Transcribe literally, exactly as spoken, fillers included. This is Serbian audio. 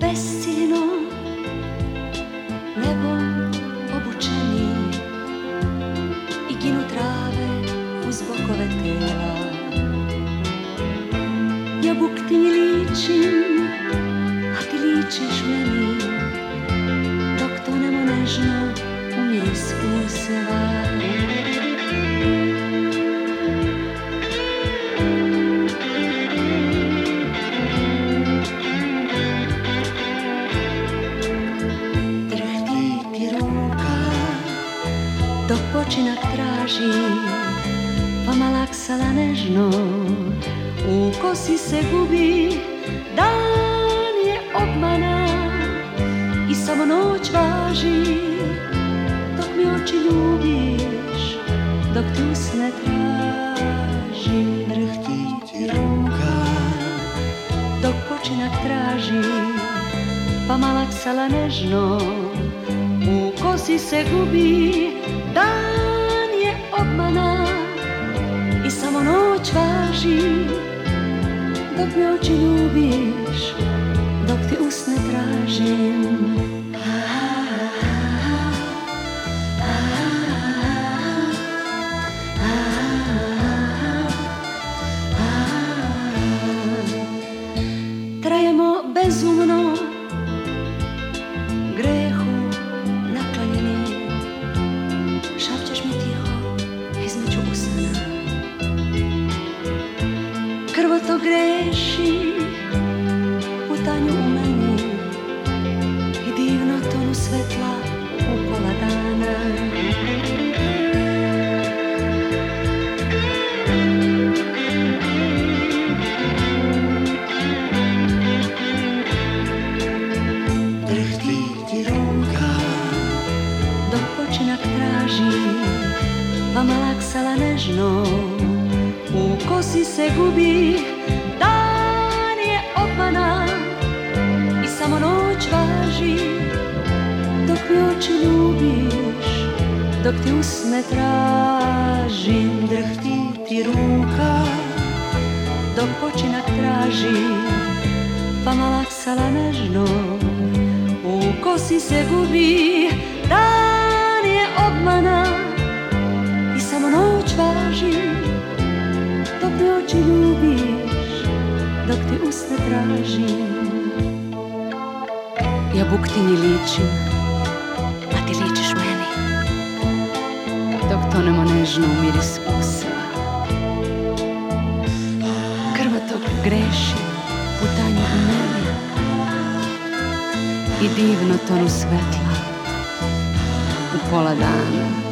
besciljno nebom obučeni i ginu trave uz bokove tela. Ja buktinji ličim, a ti ličiš meni, dok tonemo nežno u miris useva. Dok počinak tražim, pa malaksala nežno, u kosi se gubi, dan je obmana i samo noć važi, dok mi oči ljubiš, dok ti usne tražim. Drhti ti ruka, dok počinak tražim, pa malaksala nežno, u kosi se gubi, dan je obmana i samo noć važi, dok mi oči ljubiš, dok ti usne tražim. Trajemo bezumno, grehu naklanjeni, šapćeš mi tiho između usana. Krvotok greši putanju u meni i divno tonu svetla u pola dana. Drhti ti ruka, dok počinak traži, pa malaksala nežno, u kosi se gubi, dan je obmana i samo noć važi, dok mi oči ljubiš, dok ti usne tražim. Drhti ti ruka, dok počinak traži, pa malaksala nežno, u kosi se gubi, dan je obmana i samo noć važi, dok mi oči ljubiš, dok ti usne tražim. Ja buktinji ličim, a ti ličiš meni, dok tonemo nežno u miris useva. Krvotok grešim putanju u meni i divno tonu svetla u pola dana.